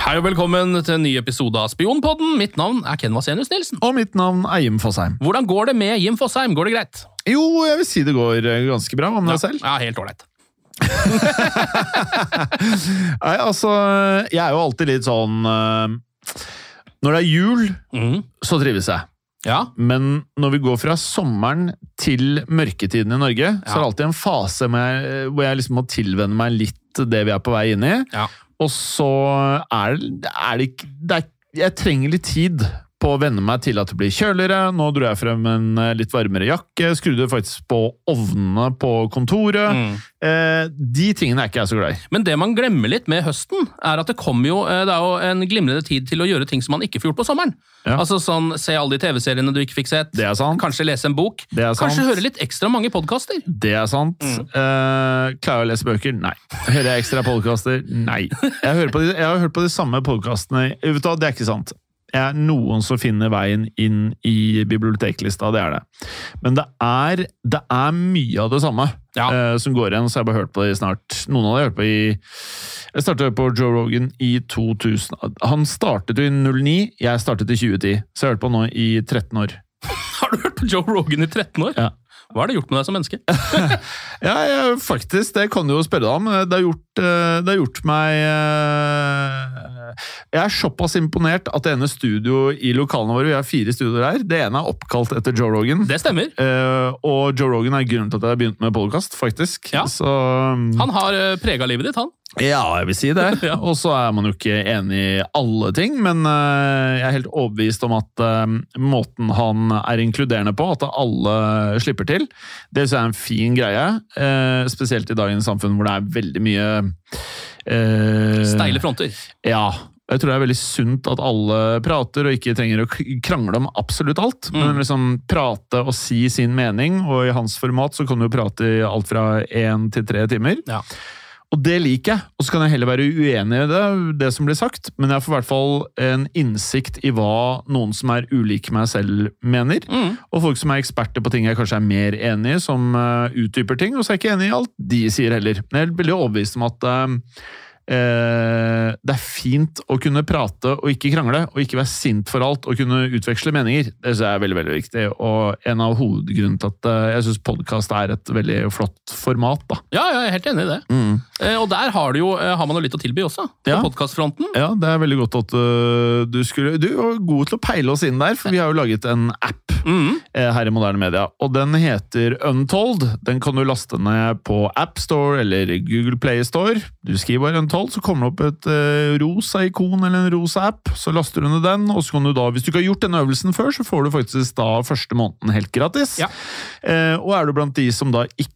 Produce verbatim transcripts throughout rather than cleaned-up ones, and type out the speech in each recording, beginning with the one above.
Hei og velkommen til en ny episode av Spionpodden. Mitt navn er Ken Vasenius Nilsen. Og mitt navn er Jim Fossheim. Hvordan går det med Jim Fossheim? Går det greit? Jo, jeg vil si det går ganske bra. Hva med deg selv? Ja, helt ålreit. Nei, altså, jeg er jo alltid litt sånn når det er jul, mm. så trives jeg. Ja. Men når vi går fra sommeren til mørketiden i Norge, ja. så er det alltid en fase med, hvor jeg liksom må tilvenne meg litt det vi er på vei inn i. Ja. Og så er det, er det ikke... Det er, jeg trenger litt tid på å venne meg til at det blir kjøligere. Nå dro jeg frem en litt varmere jakke, skrudde faktisk på ovnene på kontoret. Mm. Eh, de tingene er ikke jeg så glad i. Men det man glemmer litt med høsten, er at det kommer jo, det er jo en glimrende tid til å gjøre ting som man ikke får gjort på sommeren. Ja. Altså sånn, se alle de tv-seriene du ikke fikk sett. Det er sant. Kanskje lese en bok. Det er sant. Kanskje høre litt ekstra mange podcaster. Det er sant. Mm. Eh, klarer jeg å lese bøker? Nei. Hører jeg ekstra podcaster? Nei. Jeg, hører på de, jeg har hørt på de samme podcastene. Vet du hva, det er ikke sant. Jeg er noen som finner veien inn i biblioteklista, det er det. Men det er, det er mye av det samme ja. eh, som går igjen, så jeg har bare hørt på det snart. Noen av det har hørt på i... Jeg startet på Joe Rogan i to tusen. Han startet jo i null ni, jeg startet i tjue ti, så jeg har hørt på nå i tretten år. Har du hørt på Joe Rogan i tretten år? Ja. Hva har det gjort med deg som menneske? ja, jeg, faktisk, det kan du jo spørre deg om. Det har gjort, det har gjort meg... Jeg er såpass imponert at det ene studio i lokalene våre, vi har fire studioer her, det ene er oppkalt etter Joe Rogan. Det stemmer. Og Joe Rogan er grunnen til at jeg har begynt med podcast, faktisk. Ja. Så, han har preget livet ditt, han. Ja, jeg vil si det. ja. Og så er man jo ikke enig i alle ting, men jeg er helt overbevist om at måten han er inkluderende på, at alle slipper til, det er en fin greie, spesielt i dagens samfunn hvor det er veldig mye Uh, Steile fronter. Ja, jeg tror det er veldig sunt at alle prater og ikke trenger å krangle om absolutt alt, mm. men liksom prate og si sin mening, og i hans format så kan du prate i alt fra en til tre timer. Ja. Og det liker jeg, og så kan jeg heller være uenig i det, det som blir sagt, men jeg får i hvert fall en innsikt i hva noen som er ulike meg selv mener, mm. og folk som er eksperter på ting jeg kanskje er mer enig i, som uh, utdyper ting, og så er jeg ikke enig i alt de sier heller. Men jeg er veldig overbevist om at uh, Uh, det er fint å kunne prate og ikke krangle, og ikke være sint for alt og kunne utveksle meninger. Det synes jeg er veldig, veldig viktig, og en av hovedgrunnen til at uh, jeg synes podcast er et veldig flott format da. Ja, jeg er helt enig i det. Mm. Uh, og der har, du jo, uh, har man jo litt å tilby også, på ja. podcastfronten. Ja, det er veldig godt at uh, du skulle... Du var god til å peile oss inn der, for vi har jo laget en app mm. uh, her i Moderne Media, og den heter Untold. Den kan du laste ned på App Store eller Google Play Store. Du skriver bare Untold, så kommer det opp et uh, rosa ikon eller en rosa app, så laster du ned den, og så kan du da, hvis du ikke har gjort denne øvelsen før, så får du faktisk da første måneden helt gratis. Ja. Uh, og er du blant de som da ikke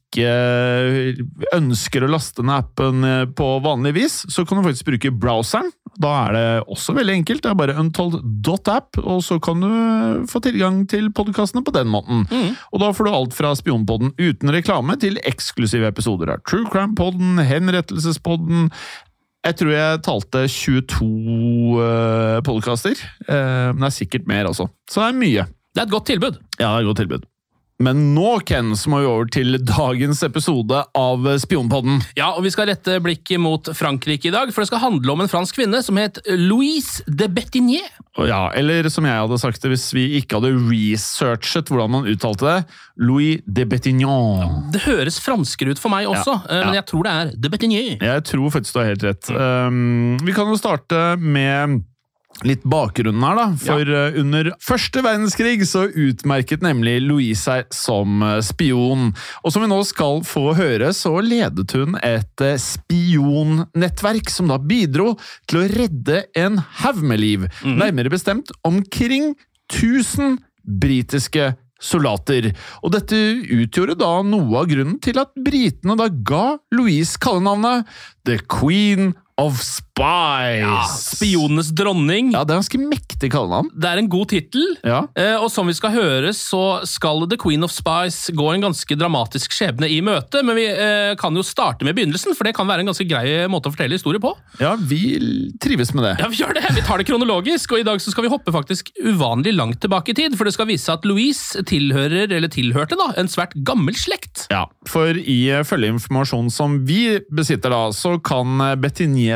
ønsker å laste ned appen på vanlig vis, så kan du faktisk bruke browseren. Da er det også veldig enkelt, det er bare untold dot app, og så kan du få tilgang til podcastene på den måten. Mm. Og da får du alt fra Spionpodden uten reklame til eksklusive episoder av True Crime Podden, Henrettelsespodden. Jeg tror jeg talte tjueto uh, podcaster, uh, men det er sikkert mer også. Så det er mye. Det er et godt tilbud. Ja, det er et godt tilbud. Men nå, Ken, så må vi over til dagens episode av Spionpodden. Ja, og vi skal rette blikket mot Frankrike i dag, for det skal handle om en fransk kvinne som het Louise de Bettignier. Ja, eller som jeg hadde sagt det hvis vi ikke hadde researchet hvordan man uttalte det, Louis de Bettignier. Det høres franskere ut for meg også, ja, men ja. jeg tror det er de Bettignier. Jeg tror faktisk du har helt rett. Um, vi kan jo starte med... litt bakgrunnen her da, for ja. under første verdenskrig så utmerket nemlig Louise seg som spion. Og som vi nå skal få høre, så ledet hun et spionnettverk som da bidro til å redde en haug med liv. Mm. Nærmere bestemt omkring tusen britiske soldater. Og dette utgjorde da noe av grunnen til at britene da ga Louise kallenavnet The Queen of Spies. Ja, spionenes dronning. Ja, det er ganske mektig kallenavn. Det er en god titel, ja. eh, og som vi skal høre, så skal The Queen of Spies gå en ganske dramatisk skjebne i møte, men vi eh, kan jo starte med begynnelsen, for det kan være en ganske grei måte å fortelle historie på. Ja, vi trives med det. Ja, vi gjør det. Vi tar det kronologisk, og i dag så skal vi hoppe faktisk uvanlig langt tilbake i tid, for det skal vise seg at Louise tilhører, eller tilhørte da, en svært gammel slekt. Ja, for i følgeinformasjon som vi besitter da, så kan Bettigniers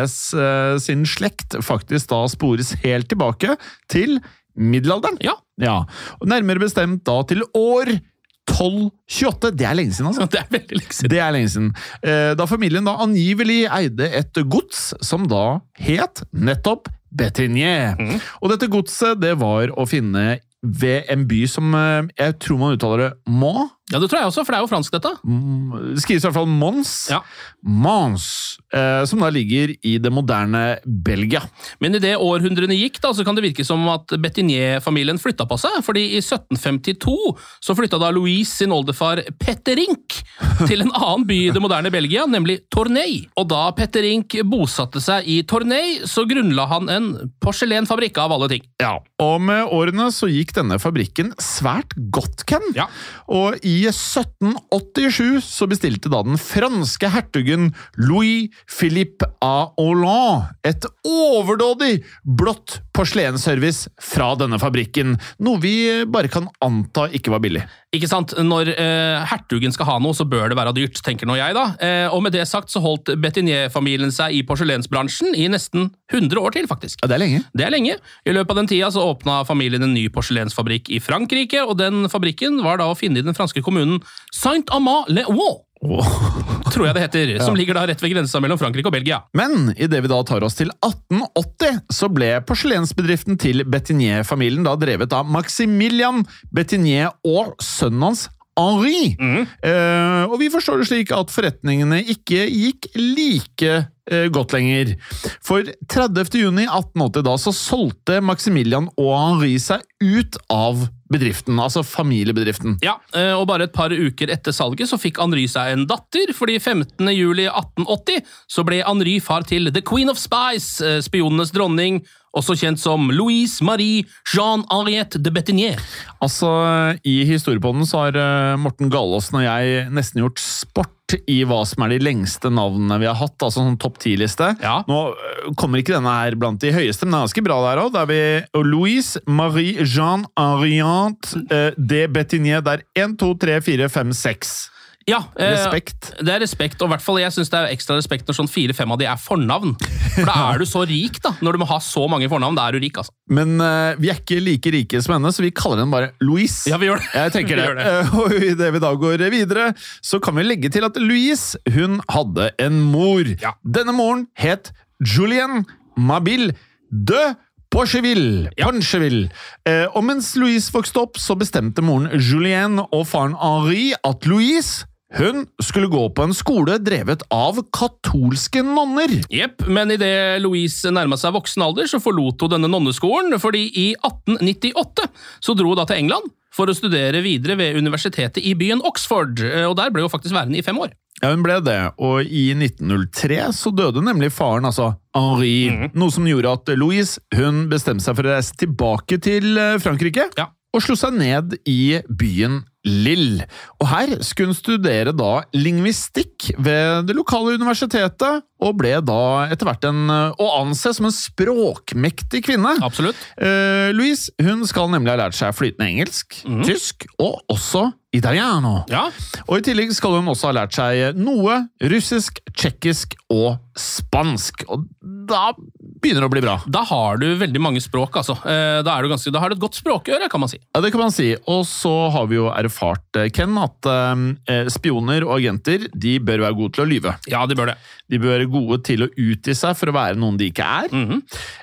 uh, sin slekt faktisk da spores helt tilbake til middelalderen. Ja. Ja. Og nærmere bestemt da til år tolv tjueåtte. Det er lenge siden, altså. Det er veldig lenge siden. Det er lenge siden. Uh, da familien da angivelig eide et gods som da het nettopp Bettigné. Mm. Og dette godset, det var å finne ved en by som uh, jeg tror man uttaler det Mans. Ja, det tror jeg også, for det er jo fransk dette. Det skrives i hvert fall Mons. Ja. Mons, eh, som da ligger i det moderne Belgia. Men i det århundrene gikk, da, så kan det virke som at Bettigné-familien flytta på seg, fordi i sytten femtito så flytta da Louise sin oldefar Petterink til en annen by i det moderne Belgia, nemlig Tournai. Og da Petterink bosatte seg i Tournai, så grunnla han en porselenfabrikk av alle ting. Ja, og med årene så gikk denne fabrikken svært godt, Ken. Ja. Og i sytten åttisju så bestilte da den franske hertugen Louis-Philippe av Orléans et overdådig blått porselensservice fra denne fabrikken, noe vi bare kan anta ikke var billig. Ikke sant? Når eh, hertugen skal ha noe, så bør det være dyrt, tenker nå jeg da. Eh, og med det sagt så holdt Bettigné-familien seg i porselensbransjen i nesten hundre år til, faktisk. Ja, det er lenge. Det er lenge. I løpet av den tida så åpna familien en ny porselensfabrikk i Frankrike, og den fabrikken var da å finne i den franske kommunen Saint-Amand-les-Ouax. Oh. Tror jeg det heter, ja. Som ligger da rett ved grensa mellom Frankrike og Belgia. Men i det vi da tar oss til atten åtti, så ble porselensbedriften til Bettigné-familien da drevet av Maximilian Bettigné og sønnen hans Henri. Mm. Eh, og vi forstår det slik at forretningene ikke gikk like eh, godt lenger. For tredivte juni atten åtti da så solgte Maximilian og Henri seg ut av bedriften, altså familiebedriften. Ja, og bare et par uker etter salget så fikk Henri seg en datter, fordi femtende juli atten åtti så ble Henri far til The Queen of Spies, spionenes dronning, også kjent som Louise Marie Jean-Henriette de Bettigné. Altså, i historiepodden så har Morten Galaasen og jeg nesten gjort sport i hva som er de lengste navnene vi har hatt, altså sånn topp ti-liste. Ja. Nå kommer ikke denne her blant de høyeste, men den er ganske bra der også. Der vi Louise Marie Jean-Henriette de Bettigné, der en, to, tre, fire, fem, seks. Ja, eh, respekt. Det er respekt, og i hvert fall jeg synes det er ekstra respekt når sånn fire-fem av de er fornavn. For da er du så rik da, når du må ha så mange fornavn, da er du rik altså. Men uh, vi er ikke like rike som henne, så vi kaller den bare Louise. Ja, vi gjør det. Jeg tenker det. det. Uh, og i det vi da går videre, så kan vi legge til at Louise, hun hadde en mor. Ja. Denne moren het Julienne Mabille de Poncheville. Ja. Poncheville. Uh, og mens Louise vokste opp, så bestemte moren Julienne og faren Henri at Louise hun skulle gå på en skole drevet av katolske nonner. Jepp, men i det Louise nærmet seg voksen alder, så forlot hun denne nonneskolen, fordi i atten nittiåtte så dro hun da til England for å studere videre ved universitetet i byen Oxford, og der ble hun faktisk værende i fem år. Ja, hun ble det, og i nitten null tre så døde nemlig faren, altså Henri, mm. noe som gjorde at Louise, hun bestemte seg for å reise tilbake til Frankrike, ja. Og slo seg ned i byen Lille. Og her skulle hun studere da lingvistikk ved det lokale universitetet, og ble da etter hvert en, å anse som en språkmektig kvinne. Absolutt. Uh, Louise, hun skal nemlig ha lært seg flytende engelsk, mm. tysk, og også italiano. Ja. Og i tillegg skal hun også ha lært seg noe russisk, tjekkisk og spansk. Og da begynner det å bli bra. Da har du veldig mange språk, altså. Da, er du ganske, da har du et godt språkøre, kan man si. Ja, det kan man si. Og så har vi jo erfart, Ken, at eh, spioner og agenter, de bør være gode til å lyve. Ja, de bør det. De bør være gode til å utgi seg for å være noen de ikke er. Mm-hmm.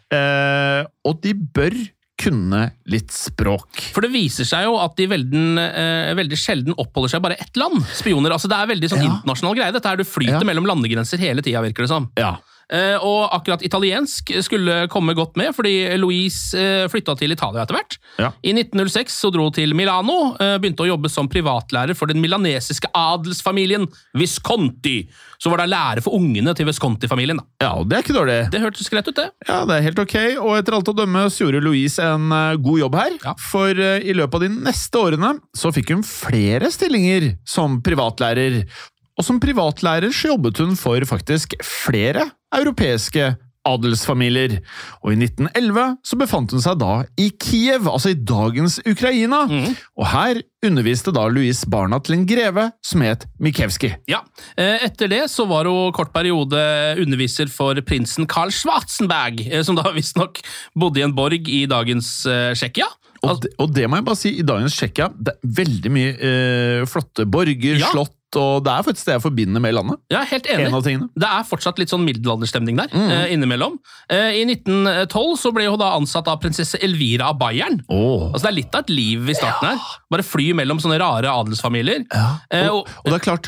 eh, og de bør kunne litt språk. For det viser seg jo at de veldig, eh, veldig sjelden oppholder seg bare ett land. Spioner, altså det er veldig sånn ja. internasjonal greie. Dette er du flyter ja. mellom landegrenser hele tiden, virker det som. Ja. Eh, og akkurat italiensk skulle komme godt med, fordi Louise eh, flyttet til Italia etter hvert. Ja. I nitten null seks så dro hun til Milano, eh, begynte å jobbe som privatlærer for den milanesiske adelsfamilien Visconti. Så var det lærer for ungene til Visconti-familien. Da. Ja, og det er ikke dårlig. Det hørtes greit ut, det. Ja, det er helt ok, og etter alt å dømme så gjorde Louise en uh, god jobb her. Ja. For uh, i løpet av de neste årene så fikk hun flere stillinger som privatlærer. Og som privatlærer så jobbet hun for faktisk flere europeiske adelsfamilier. Og i nitten elleve så befant hun seg da i Kiev, altså i dagens Ukraina. Mm. Og her underviste da Louise barna til en greve som het Mikevski. Ja, etter det så var hun kort periode underviser for prinsen Karl Schwarzenberg, som da visst nok bodde i en borg i dagens Tsjekkia. Og det, og det må jeg bare si, i dagens Tsjekkia, det er veldig mye eh, flotte borger, ja. Slott, og det er faktisk det jeg forbinder med landet. Ja, helt enig. En av tingene. Det er fortsatt litt sånn middelalderstemning der, mm. eh, innimellom. Eh, I nitten tolv så ble hun da ansatt av prinsesse Elvira av Bayern. Oh. Altså det er litt av et liv i starten ja. Her. Bare fly mellom sånne rare adelsfamilier. Ja. Eh, og, og, og det er klart,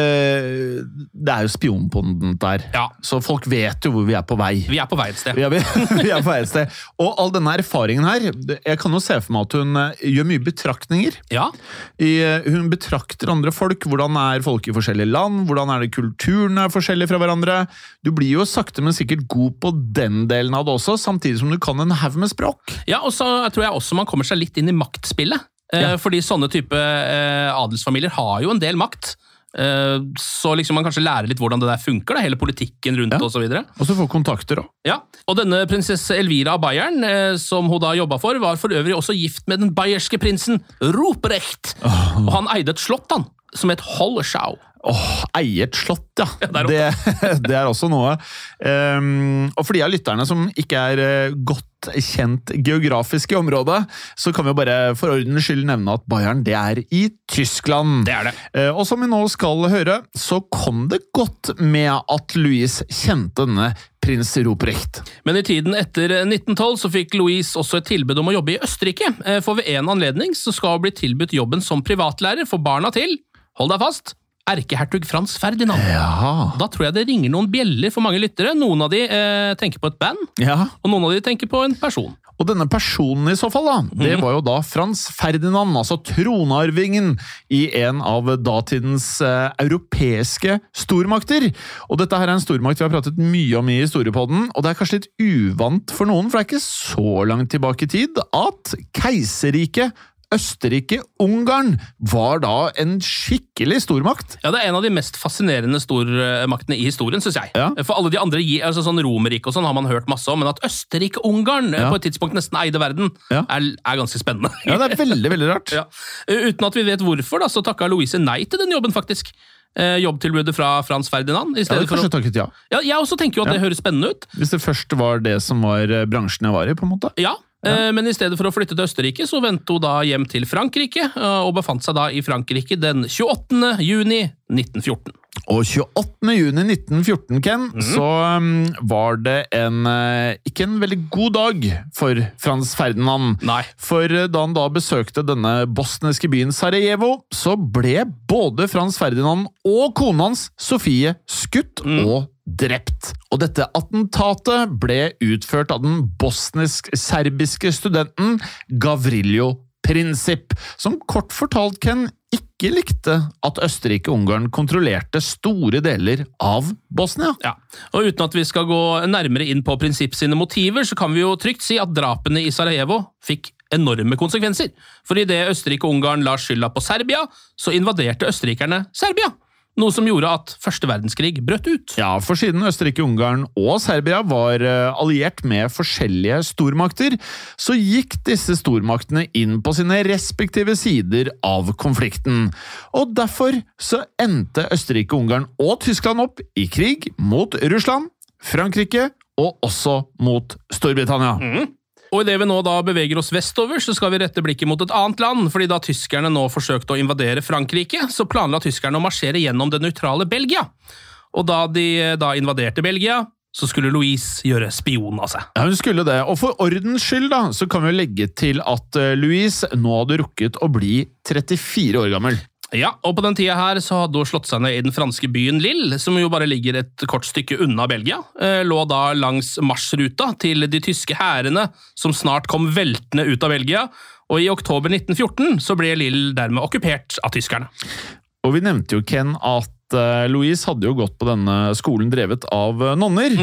eh, det er jo spion på den der. Ja. Så folk vet jo hvor vi er på vei. Vi er på vei et sted. Vi er, vi er på vei et sted. Og all denne erfaringen her, jeg kan jo se for meg at hun gjør mye betraktninger. Ja. I, hun betrakter andre folk, hvordan er er folk i forskjellige land, hvordan er det kulturen er forskjellig fra hverandre. Du blir jo sakte, men sikkert god på den delen av det også, samtidig som du kan en haug med språk. Ja, og så tror jeg også man kommer seg litt inn i maktspillet, ja. Fordi sånne type eh, adelsfamilier har jo en del makt. Eh, så liksom man kanskje lærer litt hvordan det der funker, da, hele politikken rundt ja. Og så videre. Og så får kontakter også. Ja, og denne prinsesse Elvira av Bayern, eh, som hun da jobbet for, var for øvrig også gift med den bayerske prinsen Ruprecht. Oh. Og han eide et slott, han. Som et Holleschau. Åh, oh, eie et slott, ja. ja det, er det, det er også noe. Um, og for de av lytterne som ikke er uh, godt kjent geografisk i området, så kan vi jo bare for ordens skyld nevne at Bayern, det er i Tyskland. Det er det. Uh, og som vi nå skal høre, så kom det godt med at Louise kjente denne prins Ruprecht. Men i tiden etter nitten tolv så fikk Louise også et tilbud om å jobbe i Østerrike. For ved en anledning så skal hun bli tilbudt jobben som privatlærer for barna til, hold deg fast, erkehertug Frans Ferdinand. Ja. Da tror jeg det ringer noen bjeller for mange lyttere. Noen av de eh, tenker på et band, ja. Og noen av de tenker på en person. Og denne personen i så fall, da, det var jo da Frans Ferdinand, altså tronarvingen i en av datidens eh, europeiske stormakter. Og dette her er en stormakt vi har pratet mye om i historiepodden, og det er kanskje litt uvant for noen, for det er ikke så langt tilbake i tid, at keiserriket Østerrike-Ungarn var da en skikkelig stormakt. Ja, det er en av de mest fascinerende stormaktene i historien, synes jeg. Ja. For alle de andre, altså sånn Romerike og sånn, har man hørt masse om, men at Østerrike-Ungarn ja. På et tidspunkt nesten eide verden, ja. er, er ganske spennende. Ja, det er veldig, veldig rart. Ja. Uten at vi vet hvorfor, da, så takket Louise nei til den jobben, faktisk. Eh, jobbtilbudet fra Frans Ferdinand. I stedet ja, det kanskje for å... takket ja. Ja, jeg også tenker jo at ja. Det høres spennende ut. Hvis det først var det som var bransjen jeg var i, på en måte. Ja. Ja. Men i stedet for å flytte til Østerrike, så ventet hun da hjem til Frankrike, og befant seg da i Frankrike den tjueåttende juni nitten fjorten. Og tjueåttende juni nitten fjorten, Ken, mm. så um, var det en, uh, ikke en veldig god dag for Frans Ferdinand. Nei. For uh, da han da besøkte denne bosniske byen Sarajevo, så ble både Frans Ferdinand og kona hans, Sofie, skutt mm. og drept. Og dette attentatet ble utført av den bosnisk-serbiske studenten Gavrilo Princip, som kort fortalt, Ken, ikke likte at Østerrike-Ungarn kontrollerte store deler av Bosnia. Ja, og uten at vi skal gå nærmere inn på Princip sine motiver, så kan vi jo trygt si at drapene i Sarajevo fikk enorme konsekvenser. For i det Østerrike-Ungarn la skylda på Serbia, så invaderte østerrikerne Serbia. Noe som gjorde at Første verdenskrig brøt ut. Ja, for siden Østerrike-Ungarn og Serbia var alliert med forskjellige stormakter, så gikk disse stormaktene inn på sine respektive sider av konflikten. Og derfor så endte Østerrike-Ungarn og Tyskland opp i krig mot Russland, Frankrike og også mot Storbritannia. Mm. Og i det vi nå da beveger oss vestover, så skal vi rette blikket mot et annet land, fordi da tyskerne nå forsøkte å invadere Frankrike, så planla tyskerne å marsjere gjennom det nøytrale Belgia. Og da de da invaderte Belgia, så skulle Louise gjøre spion av seg. Ja, hun skulle det. Og for ordens skyld da, så kan vi legge til at Louise nå hadde rukket å bli trettifire år gammel. Ja, og på den tida her så hadde hun slått seg ned i den franske byen Lille, som jo bare ligger et kort stykke unna Belgia, eh, lå da langs marsruta til de tyske hærene, som snart kom veltende ut av Belgia, og i oktober nitten fjorten så ble Lille dermed okkupert av tyskerne. Og vi nevnte jo, Ken, at Louise hadde jo gått på denne skolen drevet av nonner, mm.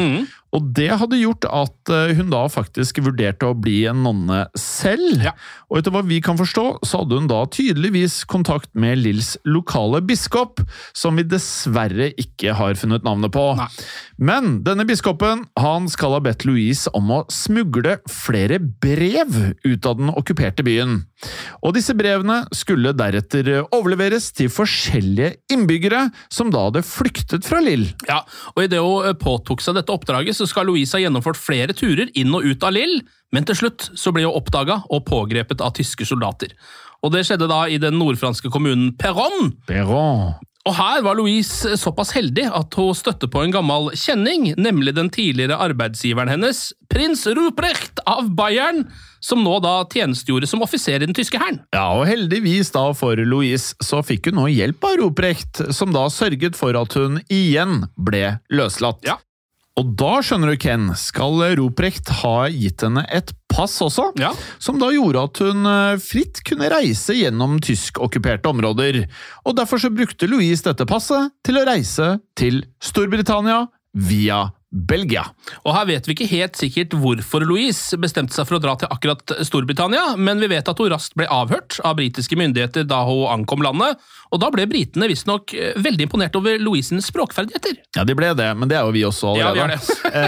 Og det hadde gjort at hun da faktisk vurderte å bli en nonne selv. Ja. Og etter hva vi kan forstå, så hadde hun da tydeligvis kontakt med Lills lokale biskop, som vi dessverre ikke har funnet navnet på. Nei. Men denne biskopen, han skal ha bedt Louise om å smugle flere brev ut av den okkuperte byen. Og disse brevene skulle deretter overleveres til forskjellige innbyggere som da hadde flyktet fra Lille. Ja, og i det hun påtok seg dette oppdraget, så skal Louise ha gjennomført flere turer inn og ut av Lille, men til slutt så ble hun oppdaget og pågrepet av tyske soldater. Og det skjedde da i den nordfranske kommunen Perron. Perron. Og her var Louise såpass heldig at hun støtte på en gammel kjenning, nemlig den tidligere arbeidsgiveren hennes, prins Ruprecht av Bayern, som nå da tjenestgjorde som offiser i den tyske hæren. Ja, og heldigvis da for Louise så fikk hun nå hjelp av Ruprecht, som da sørget for at hun igjen ble løslatt. Ja. Og da, skjønner du Ken, skal Ruprecht ha gitt henne et pass også, Ja. som da gjorde at hun fritt kunne reise gjennom tysk-okkuperte områder. Og derfor så brukte Louise dette passet til å reise til Storbritannia via Belgia. Og her vet vi ikke helt sikkert hvorfor Louise bestemte seg for å dra til akkurat Storbritannia, men vi vet at hun raskt ble avhørt av britiske myndigheter da hun ankom landet, og da ble britene visst nok veldig imponert over Louisens språkferdigheter. Ja, de ble det, men det er jo vi også allerede. Ja, vi er det.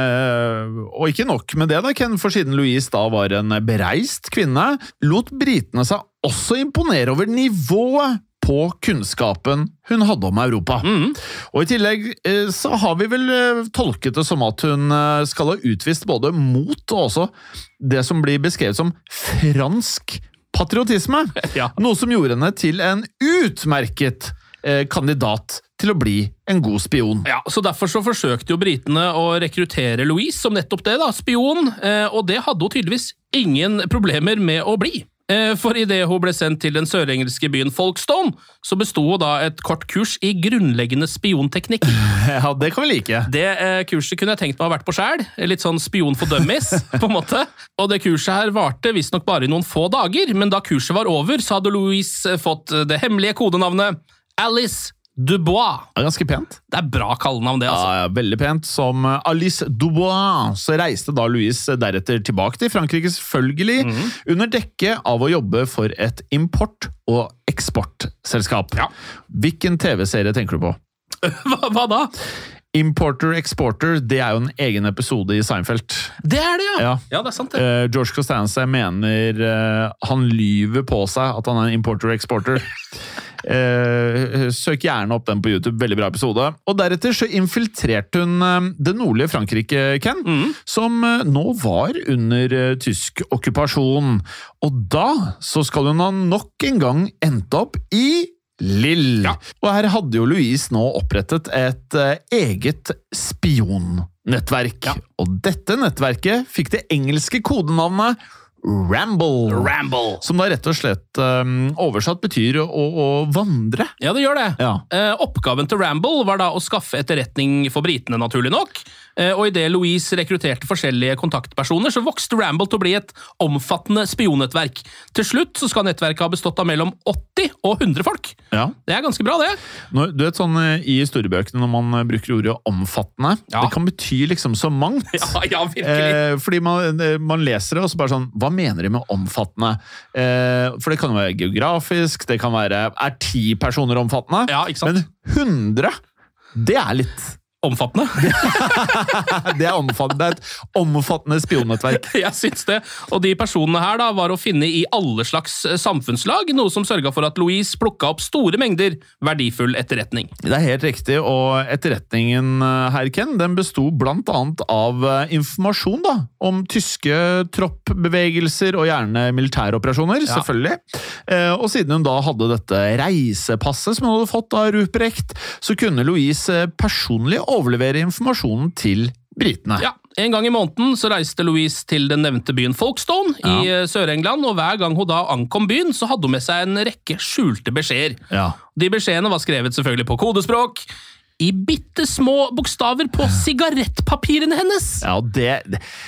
eh, og ikke nok med det da, Ken, for siden Louise da var en bereist kvinne, lot britene seg også imponere over nivået på kunnskapen hun hadde om Europa. Mm. Og i tillegg eh, så har vi vel eh, tolket det som at hun eh, skal ha utvist både mot og også det som blir beskrevet som fransk patriotisme. Ja. Noe som gjorde henne til en utmerket eh, kandidat til å bli en god spion. Ja, så derfor så forsøkte jo britene å rekruttere Louise som nettopp det da, spion, eh, og det hadde hun tydeligvis ingen problemer med å bli. For i det hun ble sendt til den sørengelske byen Folkestone, så bestod hun da et kort kurs i grunnleggende spionteknikk. Ja, det kan vi like. Det eh, kurset kunne jeg tenkt meg å ha vært på selv, litt sånn spion for dummies, på en måte. Og det kurset her varte visst nok bare i noen få dager, men da kurset var over, så hadde Louise fått det hemmelige kodenavnet Alice Dubois. Det er ganske pent. Det er bra kallenavn det, altså. Ja, ja, veldig pent. Som Alice Dubois så reiste da Louise deretter tilbake til Frankrike, selvfølgelig, mm. under dekke av å jobbe for et import- og eksportselskap. Ja. Hvilken T V-serie tenker du på? hva, hva da? Importer-exporter, det er jo en egen episode i Seinfeld. Det er det, ja. Ja, ja det er sant det. Uh, George Costanza mener uh, han lyver på seg at han er en importer-exporter. Uh, søk gjerne opp den på YouTube, veldig bra episode. Og deretter så infiltrerte hun uh, det nordlige Frankrike, Ken, mm. som uh, nå var under uh, tysk okkupasjon. Og da så skal hun ha nok en gang endt opp i Lille. Ja. Og her hadde jo Louise nå opprettet et uh, eget spionnettverk. Ja. Og dette nettverket fikk det engelske kodenavnet Ramble. Ramble. Som da rett og slett um, oversatt betyr å, å vandre. Ja, det gjør det. Ja. Eh, oppgaven til Ramble var da å skaffe etterretning for britene, naturlig nok. Eh, og i det Louise rekrutterte forskjellige kontaktpersoner, så vokste Ramble til å bli et omfattende spionnettverk. Til slutt så skal nettverket ha bestått av mellom åtti og hundre folk. Ja. Det er ganske bra, det. Når, du vet sånn i historiebøkene når man bruker ordet omfattende, ja. Det kan bety liksom så mangt. Ja, ja, virkelig. Eh, fordi man, man leser det, og så bare sånn, hva mener de med omfattende? Eh, for det kan jo være geografisk, det kan være, er ti personer omfattende? Ja, ikke sant? Men hundre, det er litt omfattende. Det er omfattende. Det er et omfattende spionnettverk. Jeg syns det. Og de personene her da var å finne i alle slags samfunnslag, noe som sørget for at Louise plukket opp store mengder verdifull etterretning. Det er helt riktig, og etterretningen her, Ken, den bestod blant annet av informasjon da, om tyske troppbevegelser og gjerne militæroperasjoner, ja. Selvfølgelig. Og siden hun da hadde dette reisepasset som hun hadde fått av Ruprecht, så kunne Louise personlig overlevere informasjonen til britene. Ja, en gang i måneden så reiste Louise til den nevnte byen Folkestone ja. I Sør-England, og hver gang hun da ankom byen, så hadde hun med seg en rekke skjulte beskjeder. Ja. De beskjedene var skrevet selvfølgelig på kodespråk, i bitte små bokstaver på sigarettpapirene hennes. Ja, det... det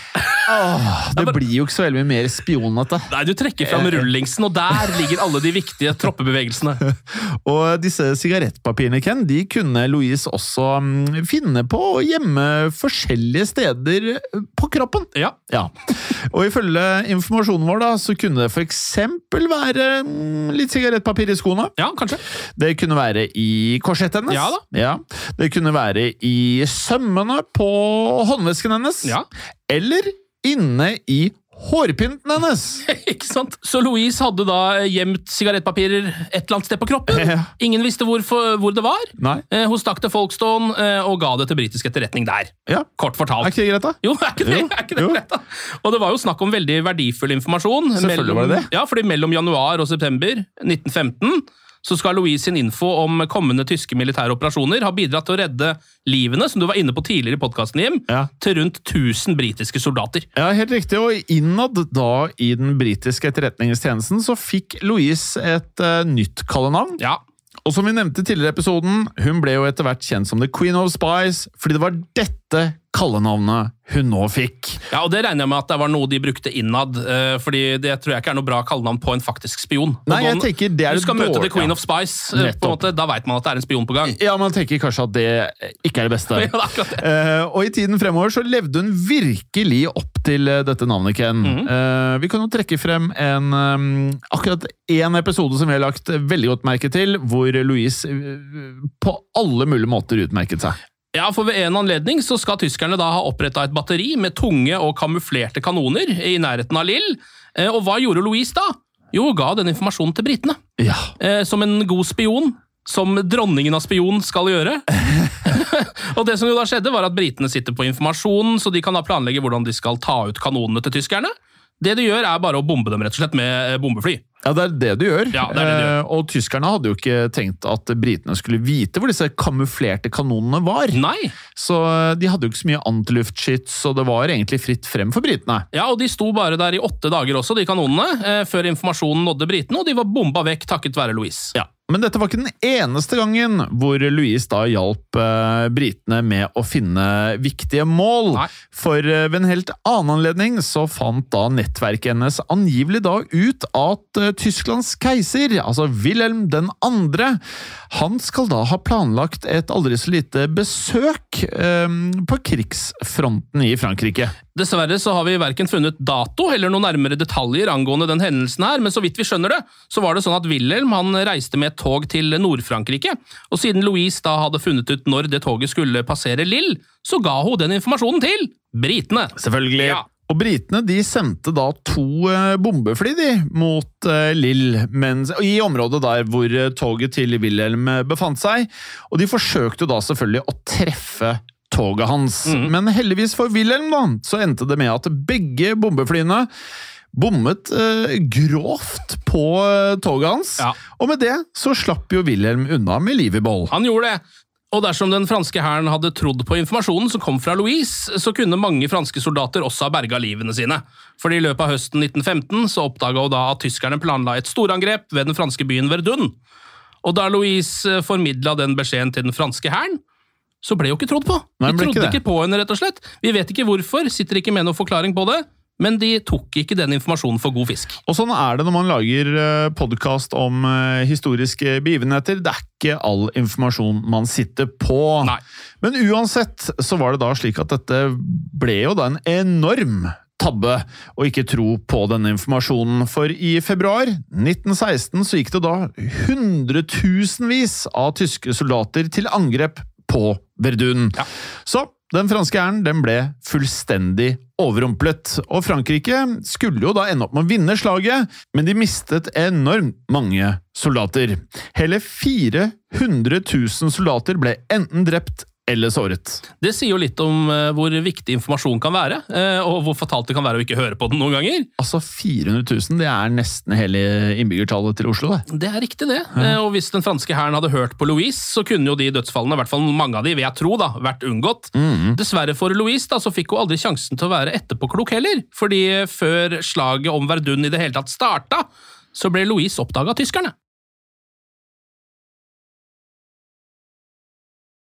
Åh, det blir jo ikke så veldig mye mer spion dette. Nei, du trekker fram rullingsen, og der ligger alle de viktige troppebevegelsene. Og disse sigarettpapirene, Ken, de kunne Louise også um, finne på å gjemme forskjellige steder på kroppen. Ja. Ja. Og ifølge informasjonen vår da, så kunne det for eksempel være um, litt sigarettpapir i skoene. Ja, kanskje. Det kunne være i korsettet hennes. Ja da. Ja. Det kunne være i sømmene på håndvesken hennes. Ja. Eller inne i hårpynten hennes. Ikke sant? Så Louise hadde da gjemt sigarettpapirer et eller annet sted på kroppen. Ja. Ingen visste hvor, for, hvor det var. Nei. Eh, hun stakk til Folkestone eh, og ga det til britisk etterretning der. Ja. Kort fortalt. Er ikke det greit da? Jo, er ikke det, Jo. er ikke det Jo. greit da? Og det var jo snakk om veldig verdifull informasjon. Selvfølgelig mellom, var det det. Ja, fordi mellom januar og september nitten femten så skal Louise sin info om kommende tyske militære operasjoner ha bidratt til å redde livene, som du var inne på tidligere i podcasten, Jim, Ja. til rundt tusen britiske soldater. Ja, helt riktig. Og innad da i den britiske etterretningstjenesten så fikk Louise et uh, nytt kallenavn. Ja, Og som vi nevnte tidligere i episoden, hun ble jo etter hvert kjent som The Queen of Spies, fordi det var dette kallenavnet hun nå fikk. ja, og det regner jeg med at det var noe de brukte innad, eh, fordi det tror jeg ikke er noe bra kallenavn på en faktisk spion. Nei, Og jeg noen- tenker det er Du skal møte dårlig- The Queen ja. of Spies, eh, på en Nettopp. måte, da vet man at det er en spion på gang. Ja, man tenker kanskje at det ikke er det beste. Ja, det er akkurat det. Eh, og i tiden fremover så levde hun virkelig opp til eh, dette navnet, Ken. Mhm. Eh, vi kan jo trekke frem en, um, akkurat en episode som vi har lagt veldig godt merke til, hvor Louise eh, på alle mulige måter utmerket seg. Ja, for ved en anledning så skal tyskerne da ha opprettet et batteri med tunge og kamuflerte kanoner i nærheten av Lille. Eh, Og hva gjorde Louise da? Jo, hun ga den informasjonen til britene. Ja. Eh, Som en god spion, som dronningen av spion skal gjøre. Og det som jo da skjedde var at britene sitter på informasjonen, så de kan da planlegge hvordan de skal ta ut kanonene til tyskerne. Det de gjør er bare å bombe dem rett og slett med bombefly. Ja, det er det du gjør. Ja, det er det du gjør. Eh, og tyskerne hadde jo ikke tenkt at britene skulle vite hvor disse kamuflerte kanonene var. Nei! Så eh, de hadde jo ikke så mye antiluftskyts, og det var egentlig fritt frem for britene. Ja, og de sto bare der i åtte dager også, de kanonene, eh, før informasjonen nådde britene, og de var bomba vekk takket være Louise. Ja, men dette var ikke den eneste gangen hvor Louise da hjalp eh, britene med å finne viktige mål. Nei. For eh, ved en helt annen anledning så fant da nettverket hennes angivelig da ut at eh, Tysklands keiser, altså Wilhelm den andre, han skal da ha planlagt et aldri så lite besøk eh, på krigsfronten i Frankrike. Dessverre så har vi hverken funnet dato eller noen nærmere detaljer angående den hendelsen her, men så vidt vi skjønner det, så var det sånn at Wilhelm han reiste med et tog til Nord-Frankrike, og siden Louise da hadde funnet ut når det toget skulle passere Lille, så ga hun den informasjonen til britene. Selvfølgelig. Ja. Og britene de sendte da to eh, bombefly de, mot eh, Lille, mens, i området der hvor eh, toget til Wilhelm eh, befant seg, og de forsøkte da selvfølgelig å treffe toget hans. Mhm. Men heldigvis for Wilhelm da, så endte det med at begge bombeflyene bommet eh, grovt på eh, toget hans, Ja. og med det så slapp jo Wilhelm unna med liv i boll. Han gjorde det. Og dersom den franske hæren hadde trodd på informasjonen som kom fra Louise, så kunne mange franske soldater også ha berga livene sine. For i løpet av høsten nitten femten så oppdaga hun da at tyskerne planla et storangrep ved den franske byen Verdun. Og da Louise formidla den beskjeden til den franske hæren, så ble hun ikke trodd på. Nei, De ble trodde ikke det. ikke på henne, rett og slett. Vi vet ikke hvorfor, sitter ikke med noen forklaring på det, men de tok ikke den informasjonen for god fisk. Og sånn er det når man lager podkast om eh, historiske begivenheter. Det er ikke all informasjon man sitter på. Nei. Men uansett så var det da slik at dette ble jo da en enorm tabbe å ikke tro på denne informasjonen. For i februar nitten seksten så gikk det da hundretusenvis av tyske soldater til angrep på Verdun. Ja. Så den franske hæren den ble fullstendig overrumplet, og Frankrike skulle jo da ende opp med å vinne slaget, men de mistet enormt mange soldater. Hele fire hundre tusen soldater ble enten drept eller såret. Det sier jo litt om eh, hvor viktig informasjon kan være, eh, og hvor fatalt det kan være å ikke høre på den noen ganger. Altså fire hundre tusen, det er nesten hele innbyggertallet til Oslo, det. Det er riktig det, eh, og hvis den franske hæren hadde hørt på Louise, så kunne jo de dødsfallene, i hvert fall mange av de, vil jeg tro da, vært unngått. Mhm. Dessverre for Louise da, så fikk hun aldri sjansen til å være etterpåklok heller, fordi før slaget om Verdun i det hele tatt starta, så ble Louise oppdaget av tyskerne.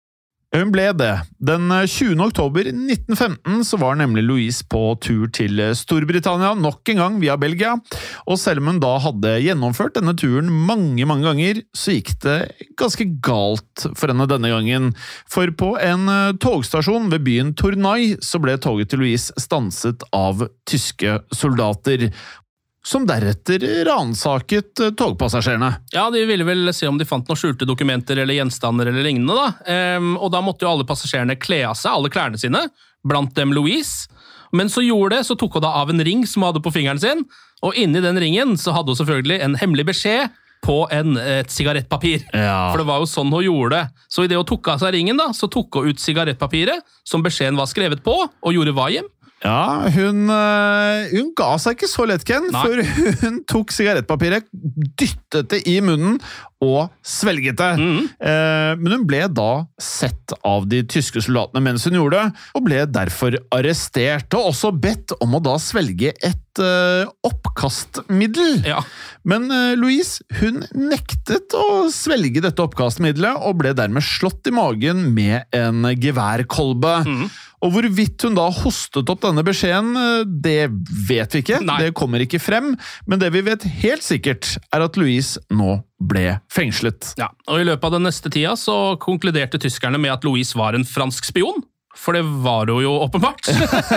Hun ble det. Den tjuende oktober nitten femten så var nemlig Louise på tur til Storbritannia, nok en gang via Belgia, og selv om hun da hadde gjennomført denne turen mange, mange ganger, så gikk det ganske galt for henne denne gangen. For på en togstasjon ved byen Tournai så ble toget til Louise stanset av tyske soldater, som deretter ransaket togpassasjerene. Ja, de ville vel se om de fant noen skjulte dokumenter eller gjenstander eller lignende da. Ehm, og da måtte jo alle passasjerene kle av seg, alle klærne sine, blant dem Louise. Men så gjorde det, så tok hun da av en ring som hun hadde på fingeren sin, og inni den ringen så hadde hun selvfølgelig en hemmelig beskjed på en, et sigarettpapir. Ja. For det var jo sånn hun gjorde det. Så i det hun tok av seg ringen da, så tok hun ut sigarettpapiret, som beskjeden var skrevet på, og gjorde hva hjem? Ja, hun, hun ga seg ikke så lett, Ken, Nei. for hun tok sigarettpapiret, dyttet det i munnen og svelget det. Mm. Eh, men hun ble da sett av de tyske soldatene mens hun gjorde det, og ble derfor arrestert, og også bedt om å da svelge et eh, oppkastmiddel. Ja. Men eh, Louise, hun nektet å svelge dette oppkastmiddelet, og ble dermed slått i magen med en geværkolbe. Mm. Og hvorvidt hun da hostet opp denne beskjeden, det vet vi ikke. Nei. Det kommer ikke frem, men det vi vet helt sikkert er at Louise nå ble fengslet. Ja, og i løpet av den neste tida så konkluderte tyskerne med at Louise var en fransk spion. For det var hun jo åpenbart.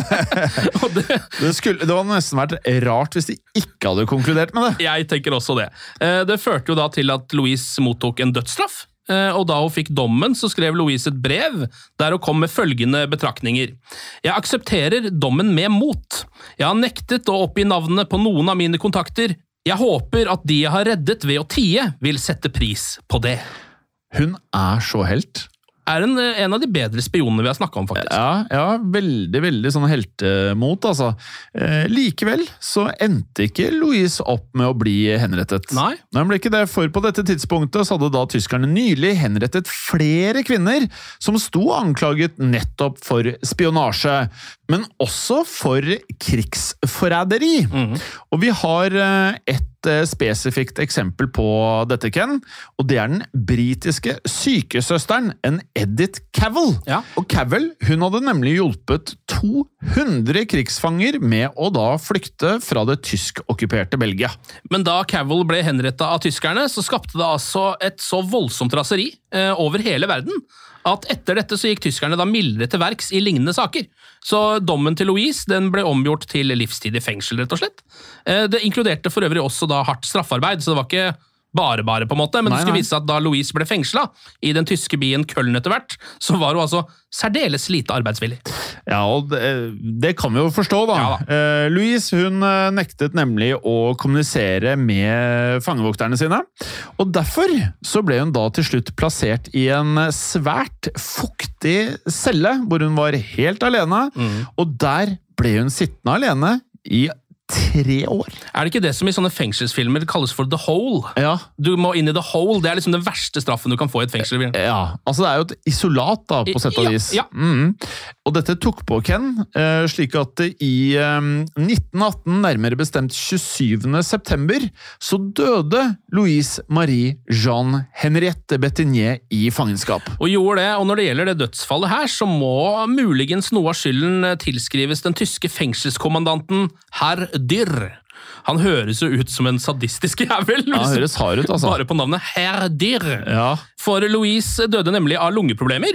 det, det, skulle, det var nesten vært rart hvis de ikke hadde konkludert med det. Jeg tenker også det. Det førte jo da til at Louise mottok en dødsstraff. Og da hun fikk dommen, så skrev Louise et brev der hun kom med følgende betraktninger. Jeg aksepterer dommen med mot. Jeg har nektet å oppgi navnene på noen av mine kontakter. Jeg håper at de jeg har reddet ved å tie, vil sette pris på det. Hun er så helt. Er en, en av de bedre spionene vi har snakket om, faktisk. Ja, ja veldig, veldig sånn heltemot, altså. Eh, likevel så endte ikke Louise opp med å bli henrettet. Nei. Nei, ble ikke det, for på dette tidspunktet så hadde da tyskerne nylig henrettet flere kvinner som sto anklaget nettopp for spionasje, men også for krigsforræderi. Mm. Og vi har et spesifikt eksempel på dette, Ken, og det er den britiske sykesøsteren, en Edith Cavell. Ja. Og Cavell, hun hadde nemlig hjulpet to hundre krigsfanger med å da flykte fra det tysk-okkuperte Belgia. Men da Cavell ble henrettet av tyskerne, så skapte det altså et så voldsomt raseri eh, over hele verden, at etter dette så gikk tyskerne da mildere til verks i lignende saker. Så dommen til Louise den ble omgjort til livstid i fengsel, rett og slett. Det inkluderte for øvrig også da hardt straffarbeid, så det var ikke bare bare på en måte, men nei, det skulle vise at da Louise ble fengslet i den tyske byen Köln etter hvert, så var hun altså særdeles lite arbeidsvillig. Ja, og det, det kan vi jo forstå da. Ja, da. Eh, Louise, hun nektet nemlig å kommunisere med fangevokterne sine, og derfor så ble hun da til slutt plassert i en svært fuktig celle, hvor hun var helt alene, mm. og der ble hun sittende alene i tre år. Er det ikke det som i sånne fengselsfilmer kalles for the hole? Ja. Du må inn i the hole, det er liksom den verste straffen du kan få i et fengsel. Ja, altså det er jo et isolat da, på sett og vis. Ja, ja. Mm. Og dette tok på Ken, eh, slik at i eh, nitten atten, nærmere bestemt tjuesyvende september, så døde Louise Marie Jeanne Henriette Bettignier i fangenskap. Og gjorde det, og når det gjelder det dødsfallet her, så må muligens noe av skylden tilskrives den tyske fengselskommandanten Herr Dürr. Han høres jo ut som en sadistisk jævel. Ja, han høres hard ut, altså. Bare på navnet Herr Dürr. Ja. For Louise døde nemlig av lungeproblemer.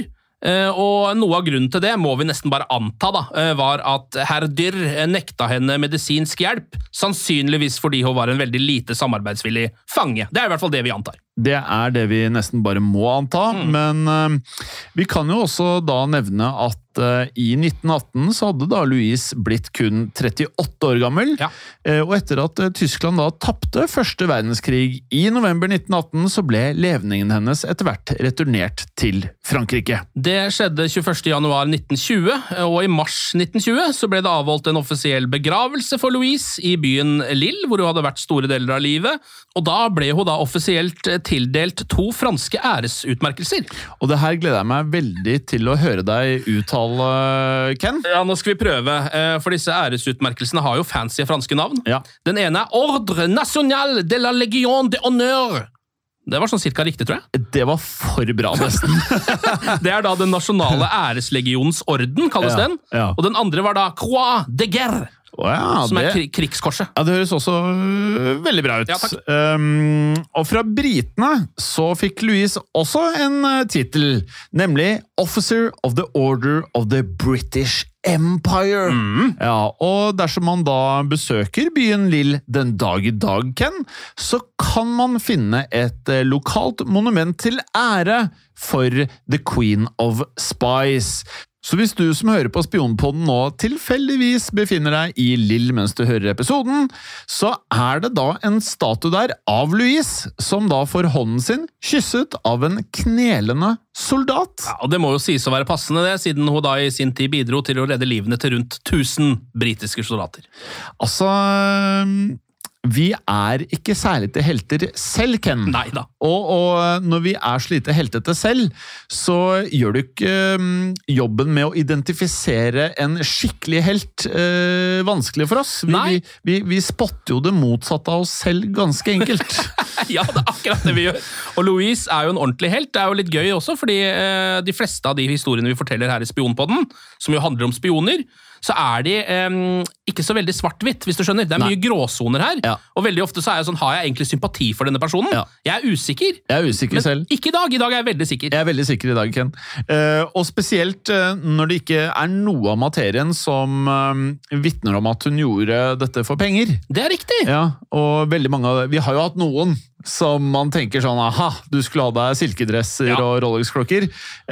Og noe av grunnen til det må vi nesten bare anta da, var at Herr Dürr nekta henne medisinsk hjelp, sannsynligvis fordi hun var en veldig lite samarbeidsvillig fange. Det er i hvert fall det vi antar. Det er det vi nesten bare må anta, mm. men uh, vi kan jo også da nevne at uh, i nitten atten så hadde da Louise blitt kun trettiåtte år gammel, ja. uh, og etter at uh, Tyskland da tappte første verdenskrig i november nitten atten, så ble levningen hennes etter hvert returnert til Frankrike. Det skjedde tjueførste januar nitten tjue, og i mars nitten tjue så ble det avholdt en offisiell begravelse for Louise i byen Lille, hvor hun hadde vært store deler av livet, og da ble hun da offisielt tildelt to franske æresutmerkelser. Og det her gleder jeg meg veldig til å høre deg uttale, Ken. Ja, nå skal vi prøve, for disse æresutmerkelsene har jo fancy franske navn. Ja. Den ene er Ordre National de la Légion d'Honneur. Det var sånn cirka riktig, tror jeg. Det var for bra, nesten. Det er da den nasjonale æreslegionens orden, kalles Ja, den. ja. Og den andre var da Croix de Guerre, Å ja, som er det- kri- krigskorset. Ja, det høres også øh, veldig bra ut. Ja, takk. Um, og fra britene så fikk Louise også en uh, titel, nemlig Officer of the Order of the British Empire. Ja, og dersom man da besøker byen Lille den dag i dag, Ken, så kan man finne et uh, lokalt monument til ære for The Queen of Spice. Så hvis du som hører på Spionpodden nå tilfeldigvis befinner deg i Lille mens du hører episoden, så er det da en statue der av Louise, som da får hånden sin kysset av en knelende soldat. Ja, og det må jo sies å være passende det, siden hun da i sin tid bidro til å redde livene til rundt tusen britiske soldater. Altså, vi er ikke særlig til helter selv, Ken. Nei da. Og, og når vi er så lite heltete selv, så gjør du ikke um, jobben med å identifisere en skikkelig helt uh, vanskelig for oss. Vi, Nei. vi, vi, vi spotter jo det motsatte av oss selv ganske enkelt. Ja, det er akkurat det vi gjør. Og Louise er jo en ordentlig helt. Det er jo litt gøy også, fordi eh, de fleste av de historiene vi forteller her i Spionpodden, som jo handler om spioner, så er de eh, ikke så veldig svart-hvitt, hvis du skjønner. Det er Nei. mye gråsoner her, Ja. og veldig ofte så er jeg sånn, har jeg egentlig sympati for denne personen? Ja. Jeg er usikker, Jeg er usikker men selv. ikke i dag. I dag er jeg veldig sikker. Jeg er veldig sikker i dag, Ken. Eh, og spesielt eh, når det ikke er noe av materien som uh, vitner om at hun gjorde dette for penger. Det er riktig. Ja, og veldig mange av det. Vi har jo hatt noen som man tenker sånn, aha, du skulle ha deg silkedresser Ja. og Rolex-klokker.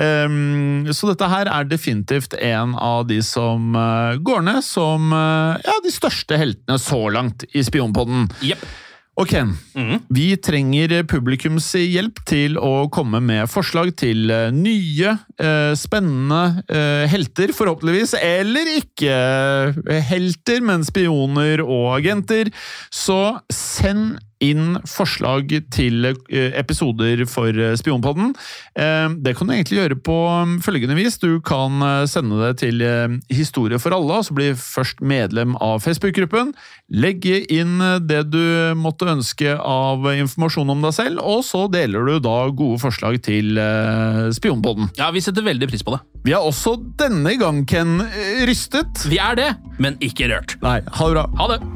Um, så dette her er definitivt en av de som uh, går ned som uh, ja, de største heltene så langt i Spionpodden. Jepp. Og Ken, Mhm. vi trenger publikums hjelp til å komme med forslag til eh, nye, eh, spennende eh, helter, forhåpentligvis, eller ikke eh, helter, men spioner og agenter. Så send inn forslag til eh, episoder for eh, Spionpodden. Eh, det kan du egentlig gjøre på um, følgende vis. Du kan eh, sende det til eh, Historie for alle, altså bli først medlem av Facebook-gruppen. Legge inn eh, det du måtte ønske av informasjon om deg selv, og så deler du da gode forslag til eh, Spionpodden. Ja, vi setter veldig pris på det. Vi har også denne gang, Ken, eh, rystet. Vi er det, men ikke rørt. Nei, ha det bra. Ha det.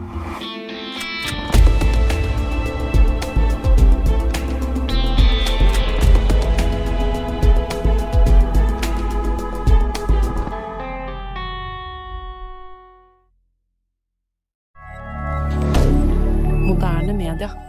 Moderne media.